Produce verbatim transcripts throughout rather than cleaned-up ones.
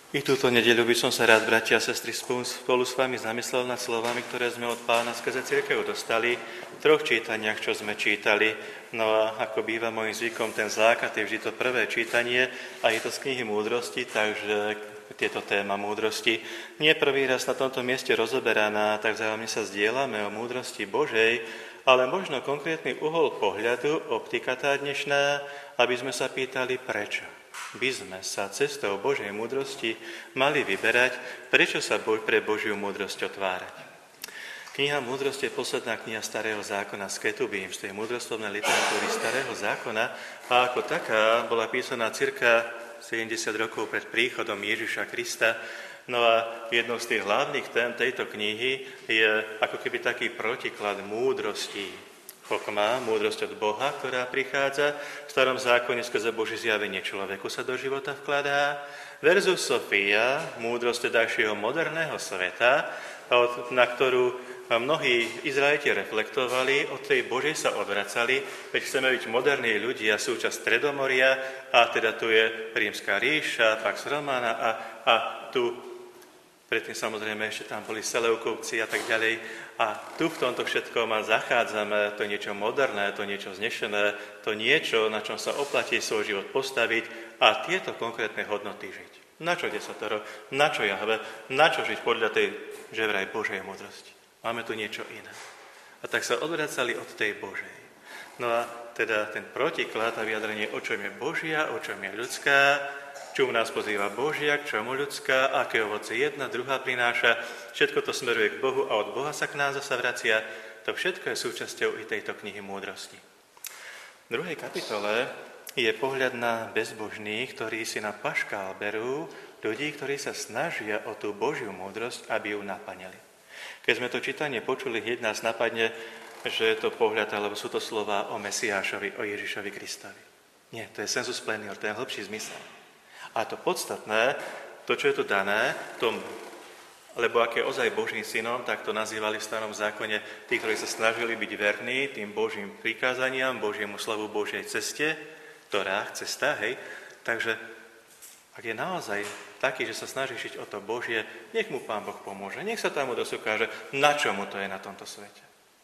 I túto nedeľu by som sa rád, bratia a sestry, spolu s vami zamyslel nad slovami, ktoré sme od Pána skrze cirkev dostali v troch čítaniach, čo sme čítali. No a ako býva môjim zvykom, ten základ je vždy to prvé čítanie a je to z knihy Múdrosti, takže tieto téma múdrosti nie prvý raz na tomto mieste rozoberaná, tak vzájomne sa zdieľame o múdrosti Božej, ale možno konkrétny uhol pohľadu, optika tá dnešná, aby sme sa pýtali prečo. By sme sa cestou Božej múdrosti mali vyberať, prečo sa pre Božiu múdrosť otvárať. Kniha Múdrosti je posledná kniha Starého zákona z Ketubím, z tej múdrostovnej literatúry Starého zákona a ako taká bola písaná cirka sedemdesiat rokov pred príchodom Ježiša Krista. No a jednou z tých hlavných tém tejto knihy je ako keby taký protiklad múdrosti. Chokma, múdrosť od Boha, ktorá prichádza, v starom zákone skrze Božie zjavenie človeku sa do života vkladá, versus Sofia, múdrosť tedajšieho moderného sveta, na ktorú mnohí Izraeliti reflektovali, od tej Božej sa odvracali, veď chceme byť moderní ľudia, súčasť Stredomoria, a teda tu je Rímska ríša, Pax Romana a, a tu predtým samozrejme ešte tam boli Seleukovci a tak ďalej. A tu v tomto všetkom zachádzame, to niečo moderné, to niečo vznešené, to niečo, na čom sa oplatí svoj život postaviť a tieto konkrétne hodnoty žiť. Na čo desatoro, na čo Jahve, na čo žiť podľa tej, že vraj Božej múdrosti. Máme tu niečo iné. A tak sa odvracali od tej Božej. No a teda ten protiklad a vyjadrenie, o čom je Božia, o čom je ľudská, čomu nás pozýva Božia, k čomu ľudská, aké ovoce jedna, druhá prináša, všetko to smeruje k Bohu a od Boha sa k nám zasa vracia. To všetko je súčasťou i tejto knihy Múdrosti. V druhej kapitole je pohľad na bezbožných, ktorí si na paškál berú ľudí, ktorí sa snažia o tú Božiu múdrosť, aby ju naplnili. Keď sme to čítanie počuli, hneď nás napadne, že je to pohľad, alebo sú to slová o Mesiášovi, o Ježišovi Kristovi. Nie, to je sensus plenior, to je hlbší zmysel. A to podstatné, to, čo je tu dané, tom, lebo ak je ozaj Božím synom, tak to nazývali v starom zákone tí, ktorí sa snažili byť verní tým Božím prikázaniam, Božiemu slavu, Božej ceste, ktorá cesta, hej. Takže ak je naozaj taký, že sa snaží žiť o to Božie, nech mu Pán Boh pomôže, nech sa tam mu dosukáže, na čo mu to je na tomto svete.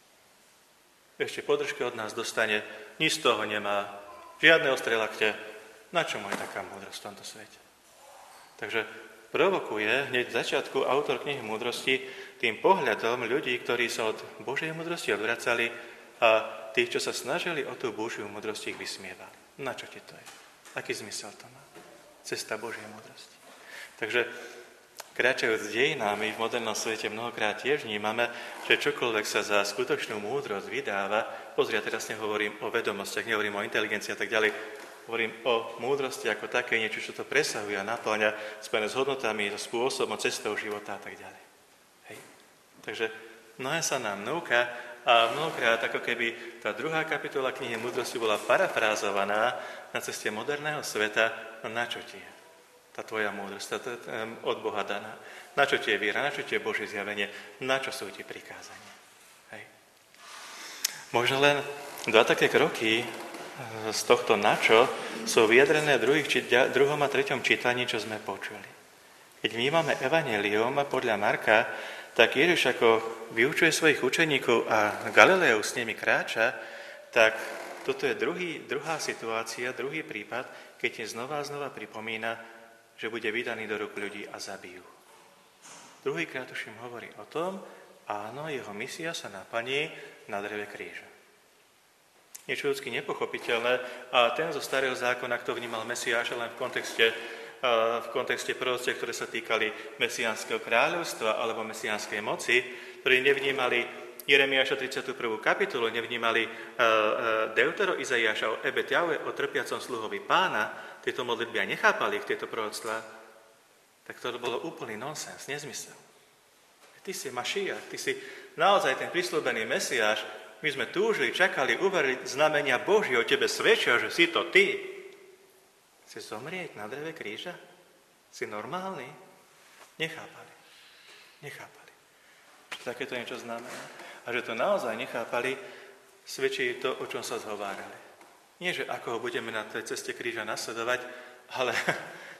Ešte podržke od nás dostane, nič z toho nemá, žiadne ostré lakte. Na čo mu je taká múdrosť v tomto svete? Takže provokuje hneď v začiatku autor knihy Múdrosti tým pohľadom ľudí, ktorí sa od Božej múdrosti odvracali a tých, čo sa snažili o tú Božiu múdrosť, ich vysmievali. Na čo ti to je? Aký zmysel to má? Cesta Božej múdrosti. Takže kráčajúc dejinami v modernom svete mnohokrát tiež vnímame, že čokoľvek sa za skutočnú múdrosť vydáva, pozri, ja teraz nehovorím o vedomostiach, nehovorím o inteligencii a tak ďalej, hovorím o múdrosti ako také, niečo, čo to presahuje a naplňa, spojené s hodnotami, so spôsobom, cestou života a tak ďalej. Hej. Takže mnohé sa nám núka a mnohokrát, ako keby tá druhá kapitola knihy Múdrosti bola parafrázovaná na ceste moderného sveta, no na čo ti je tá tvoja múdrosť, tá, tá, tá, od Boha daná? Na čo ti je viera, na čo ti je Božie zjavenie, na čo sú ti prikázania? Hej. Možno len dva také kroky z tohto na čo sú vyjadrené v druhom a treťom čítaní, čo sme počuli. Keď vnímame evanjelium podľa Marka, tak Ježiš ako vyučuje svojich učeníkov a Galileu s nimi kráča, tak toto je druhý, druhá situácia, druhý prípad, keď je znova a znova pripomína, že bude vydaný do rúk ľudí a zabijú. Druhýkrát už im hovorí o tom, áno, jeho misia sa naplní na dreve kríža. Niečo ľudsky nepochopiteľné a ten zo starého zákona, kto vnímal Mesiáša len v kontexte, v kontexte proroctiev, ktoré sa týkali mesiánskeho kráľovstva alebo mesiánskej moci, ktorí nevnímali Jeremiáša tridsiatu prvú kapitolu, nevnímali Deutero Izaiáša o Ebet Jahve, o trpiacom sluhovi Pána, tieto modlitby aj nechápali ich tieto proroctvá, tak to bolo úplný nonsens, nezmysel. Ty si Mašiach, ty si naozaj ten prisľúbený Mesiáš. My sme túžili, čakali, uverili znamenia Božie o tebe svedčia, že si to ty. Si zomrieť na dreve kríža? Si normálny? Nechápali. Nechápali. Čo takéto niečo znamená? A že to naozaj nechápali, svedčí to, o čom sa zhovárali. Nie, že ako ho budeme na tej ceste kríža nasledovať, ale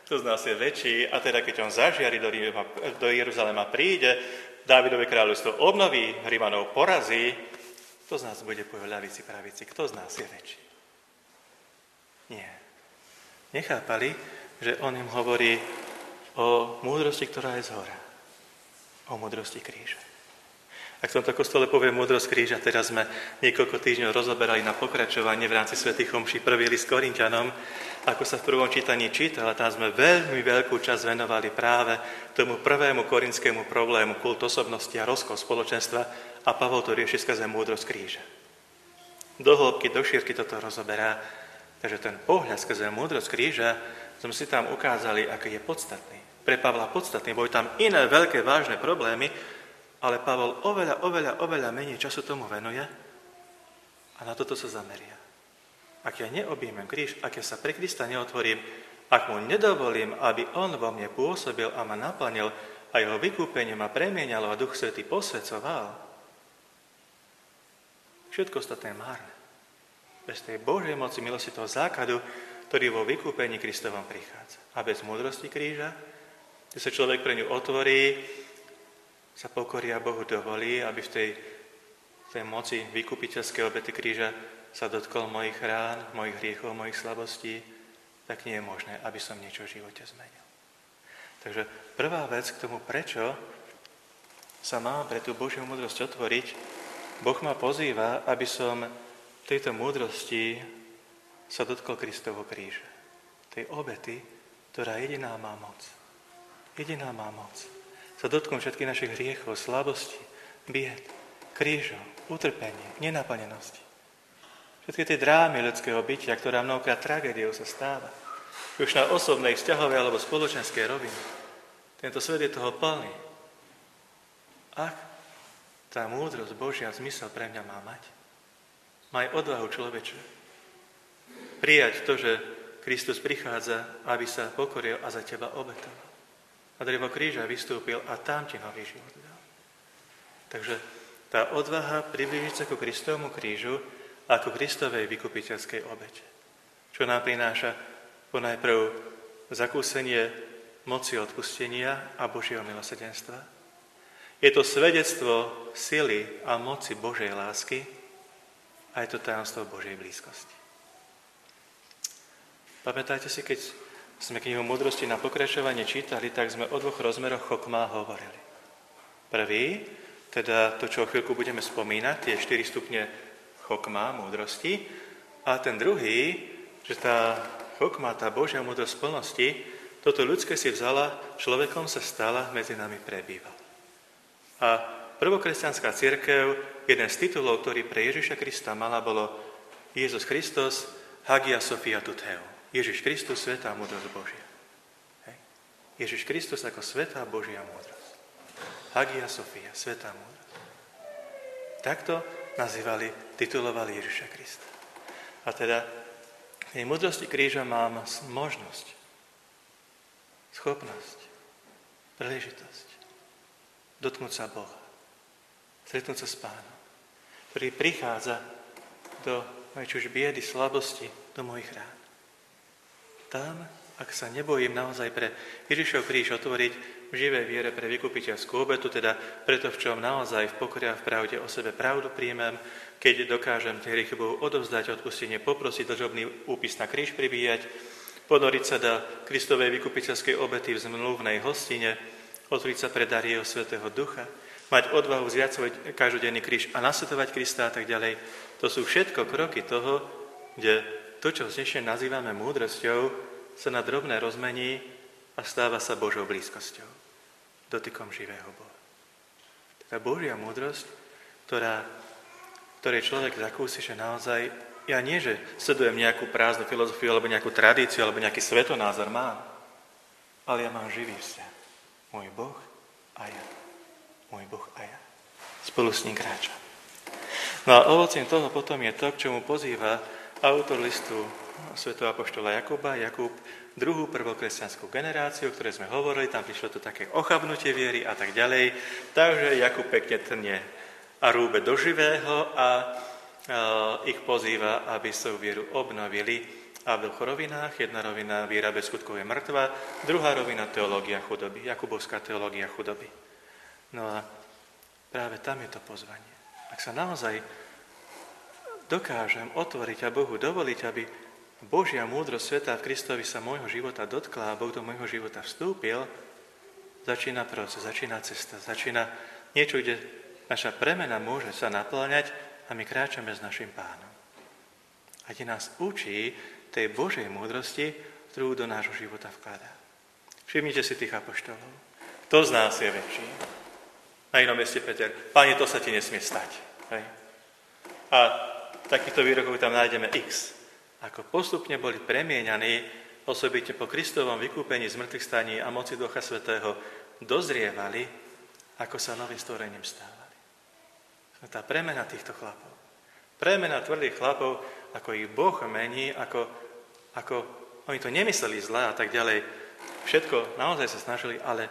kto z nás je väčší, a teda keď on zažiari do, Ríma, do Jeruzalema príde, Dávidové kráľovstvo obnoví, Rimanov porazí, kto z nás bude po ľavici, pravici, kto z nás je väčší? Nie. Nechápali, že on im hovorí o múdrosti, ktorá je zhora. O múdrosti kríža. Ak v tomto kostole poviem múdrosť kríža, teraz sme niekoľko týždňov rozoberali na pokračovanie v rámci svätých omší prvý list Korinťanom, ako sa v prvom čítaní čítala, tam sme veľmi veľkú časť venovali práve tomu prvému korintskému problému kult osobnosti a rozkol spoločenstva, a Pavol to rieši skrze múdrosť kríža. Do hĺbky, do šírky toto rozoberá, takže ten pohľad skrze múdrosť kríža sme si tam ukázali, aký je podstatný. Pre Pavla podstatný, boli tam iné veľké vážne problémy, ale Pavol oveľa, oveľa, oveľa menej času tomu venuje a na toto sa zameria. Ak ja neobjímem kríž, ak ja sa pre Krista neotvorím, ak mu nedovolím, aby on vo mne pôsobil a ma naplnil a jeho vykúpenie ma premieňalo a Duch Svätý posväcoval, všetko ostatné je márne. Bez tej Božej moci, milosti, toho základu, ktorý vo vykúpení Kristovom prichádza. A bez múdrosti kríža, kde sa človek pre ňu otvorí, sa pokorí a Bohu dovolí, aby v tej, tej moci vykupiteľskej obety kríža sa dotkol mojich rán, mojich hriechov, mojich slabostí, tak nie je možné, aby som niečo v živote zmenil. Takže prvá vec k tomu, prečo sa mám pre tú Božiu múdrosť otvoriť, Boh ma pozýva, aby som v tejto múdrosti sa dotkol Kristovho kríža. Tej obety, ktorá jediná má moc. Jediná má moc. Sa dotknúť všetkých našich hriechov, slabosti, bied, krížov, utrpenie, nenaplnenosti. Všetky tie drámy ľudského bytia, ktorá mnohokrát tragédiou sa stáva. Už na osobnej, vzťahovej alebo spoločenskej rovine. Tento svet je toho plný. Ak tá múdrosť Božia zmysel pre mňa má mať, maj odvahu človeče prijať to, že Kristus prichádza, aby sa pokoril a za teba obetoval. A drevo kríža vystúpil a tam ti nový život dal. Takže tá odvaha priblížiť sa ku Kristovmu krížu ako Kristovej vykupiteľskej obete. Čo nám prináša ponajprv zakúsenie moci odpustenia a Božieho milosrdenstva. Je to svedectvo sily a moci Božej lásky a je to tajomstvo Božej blízkosti. Pamätajte si, keď sme knihu múdrosti na pokračovanie čítali, tak sme o dvoch rozmeroch chokmá hovorili. Prvý, teda to, čo o chvíľku budeme spomínať, tie štyri stupne chokmá, múdrosti. A ten druhý, že tá chokmá, tá Božia múdrosť plnosti, toto ľudské si vzala, človekom sa stala, medzi nami prebývala. A prvokresťanská cirkev, jeden z titulov, ktorý pre Ježiša Krista mala, bolo Jezus Christos, Hagia Sophia Tut Heu. Ježiš Kristus, svätá múdrosť Božia. Hej. Ježiš Kristus ako svätá Božia múdrosť. Hagia Sophia, svätá múdrosť. Takto nazývali, titulovali Ježiša Krista. A teda v tej múdrosti kríža mám možnosť, schopnosť, príležitosť dotknúť sa Boha, stretnúť sa s Pánom, ktorý prichádza do mojej už biedy, slabosti, do mojich rán. Tam, ak sa nebojím naozaj pre Ježišov kríž otvoriť v živej viere pre vykupiteľskú obetu, teda preto, v čom naozaj v pokore a v pravde o sebe pravdu príjmem, keď dokážem tie hriechy Bohu odovzdať odpustenie, poprosiť dlžobný úpis na kríž pribíjať, ponoriť sa do Kristovej vykupiteľskej obety v zmluvnej hostine, otvoriť sa pre dar jeho Svätého Ducha, mať odvahu zviacovať každodenný kríž a nasledovať Krista a tak ďalej. To sú všetko kroky toho, kde to, čo dnešne nazývame múdrosťou, sa na drobné rozmení a stáva sa Božou blízkosťou, dotykom živého Boha. Tá Božia múdrosť, ktorá, ktorej človek zakúsi, že naozaj, ja nie, že sledujem nejakú prázdnu filozofiu, alebo nejakú tradíciu, alebo nejaký svetonázor mám, ale ja mám živý vzťah. Môj Boh a ja. Môj Boh a ja. Spolu s ním kráčam. No a ovocím toho potom je to, k čomu pozýva autor listu svätého apoštola Jakuba, Jakub, druhú prvokresťanskú generáciu, o ktorej sme hovorili, tam prišlo to také ochabnutie viery a tak ďalej. Takže Jakub pekne trnie a rúbe do živého a, a ich pozýva, aby svoju vieru obnovili A v dvoch rovinách, jedna rovina viera bez skutkov je mŕtva, druhá rovina teológia chudoby, Jakubovská teológia chudoby. No a práve tam je to pozvanie. Ak sa naozaj dokážem otvoriť a Bohu dovoliť, aby Božia múdrosť sveta v Kristovi sa môjho života dotkla a Boh do môjho života vstúpil, začína proces, začína cesta, začína niečo, kde naša premena môže sa naplňať a my kráčame s našim Pánom. A kde nás učí tej Božej múdrosti, ktorú do nášho života vkladá. Všimnite si tých apoštolov. Kto z nás je väčší? Na inom mieste Peter. Pane, to sa ti nesmie stať. Hej. A takýchto výrokov tam nájdeme x. Ako postupne boli premieňaní, osobitne po Kristovom vykúpení z mŕtvych staní a moci Ducha Svätého, dozrievali, ako sa novým stvorením stávali. Tá premena týchto chlapov. Premena tvrdých chlapov, ako ich Boh mení, ako, ako oni to nemysleli zle a tak ďalej. Všetko naozaj sa snažili, ale,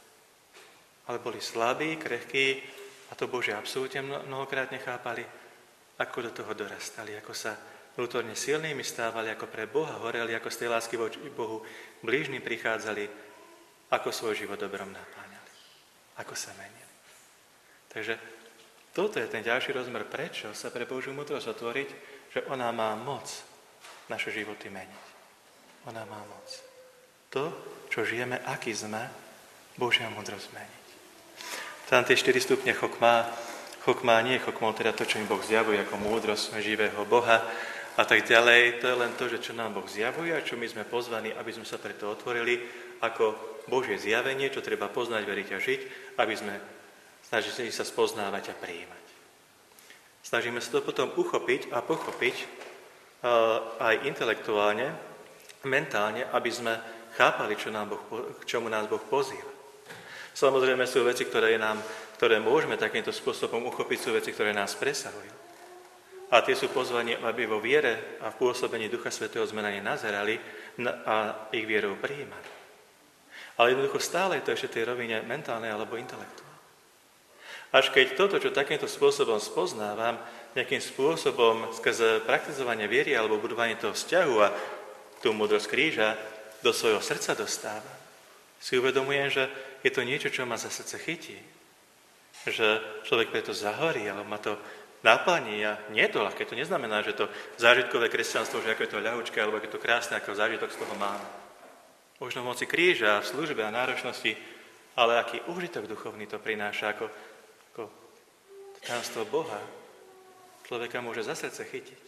ale boli slabí, krehkí a to Bože absolútne mnohokrát nechápali, ako do toho dorastali, ako sa vnútorne silnými stávali, ako pre Boha horeli, ako z tej lásky voči Bohu blížni prichádzali, ako svoj život dobrom napáňali, ako sa menili. Takže toto je ten ďalší rozmer, prečo sa pre Božiu múdrosť otvoriť, že ona má moc naše životy meniť. Ona má moc. To, čo žijeme, aký sme, Božia múdrosť meniť. Tam tie štyri stupne chokmá, chokmá nie je chokmou, teda to, čo im Boh zjavuje ako múdrosť živého Boha a tak ďalej. To je len to, že čo nám Boh zjavuje a čo my sme pozvaní, aby sme sa preto otvorili ako Božie zjavenie, čo treba poznať, veriť a žiť, aby sme snažili sa spoznávať a prijímať. Snažíme sa to potom uchopiť a pochopiť uh, aj intelektuálne, mentálne, aby sme chápali, čo nám boh, k čomu nás Boh pozýva. Samozrejme sú veci, ktoré, nám, ktoré môžeme takýmto spôsobom uchopiť, sú veci, ktoré nás presahujú. A tie sú pozvanie, aby vo viere a v pôsobení Ducha Svätého sme na ne nazerali a ich vierou prijímali. Ale jednoducho stále je to ešte tej rovine mentálnej alebo intelektuálnej. Až keď toto, čo takýmto spôsobom spoznávam, nejakým spôsobom skrze praktizovanie viery alebo budovanie toho vzťahu a tú múdrosť kríža do svojho srdca dostávam, si uvedomujem, že je to niečo, čo ma za srdce chytí. Že človek preto zahorí, alebo ma to naplní a nie je to ľahké. To neznamená, že to zážitkové kresťanstvo, že ako je to ľahučké, alebo ako je to krásne, ako zážitok z toho máme. Možno v moci kríža, v službe a náročnosti, ale aký užitok duchovný to prináša, ako, ako tajomstvo Boha, človeka môže za srdce chytiť.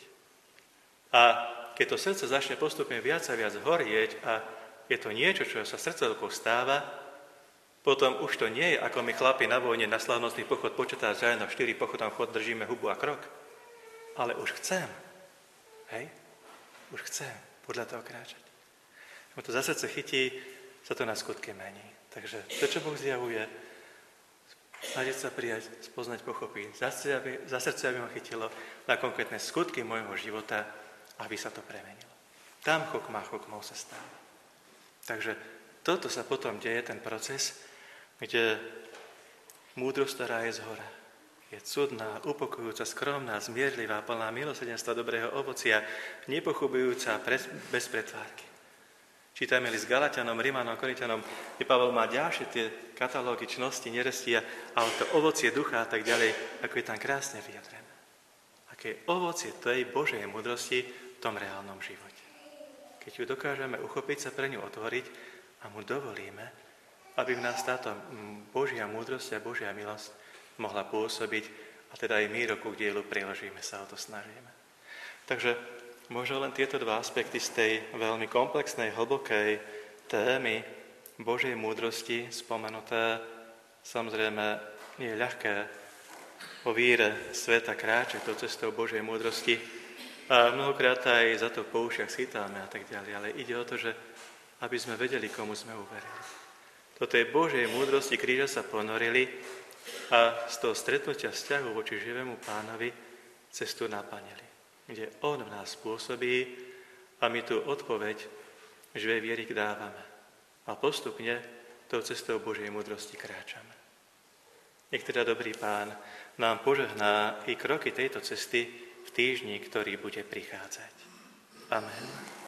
A keď to srdce začne postupne viac a viac horieť a je to niečo, čo sa srdcovkou stáva, potom už to nie je, ako my chlapi na vojne na slávnostný pochod početá zajeno štyri pochodom chod, držíme hubu a krok. Ale už chcem. Hej? Už chcem podľa toho kráčať. Keď to za srdce chytí, sa to na skutky mení. Takže to, čo Boh zjavuje, snažiť sa prijať, spoznať, pochopiť, za srdce, aby, za srdce, aby ma chytilo na konkrétne skutky môjho života, aby sa to premenilo. Tam chokmá chokmou sa stáva. Takže toto sa potom deje, ten proces, kde múdrosť, ktorá je zhora, je cudná, upokojujúca, skromná, zmierlivá, plná milosrdenstva, dobrého ovocia, nepochybujúca, bez pretvárky. Čítame list Galatianom, Rimanom, Korinťanom, kde Pavel má ďalšie tie katalógy čnosti, nerestia, ale to ovocie ducha a tak ďalej, ako je tam krásne vyjadrené. Aké je ovocie tej Božej múdrosti v tom reálnom živote. Keď ju dokážeme uchopiť, sa pre ňu otvoriť a mu dovolíme, aby v nás táto Božia múdrosť a Božia milosť mohla pôsobiť a teda aj my roku k dielu priložíme sa, o to snažíme. Takže možno len tieto dva aspekty z tej veľmi komplexnej, hlbokej témy Božej múdrosti spomenuté. Samozrejme, nie je ľahké o víre sveta kráčať tou cestou Božej múdrosti a mnohokrát aj za to po ušiach schytáme a tak ďalej. Ale ide o to, že aby sme vedeli, komu sme uverili. Do tej Božej múdrosti kríža sa ponorili a z toho stretnutia vzťahu voči živému Pánovi cestu naplnili, kde On v nás pôsobí a my tú odpoveď živej viery dávame. A postupne tou cestou Božej múdrosti kráčame. Nech teda dobrý Pán nám požehná i kroky tejto cesty v týždni, ktorý bude prichádzať. Amen.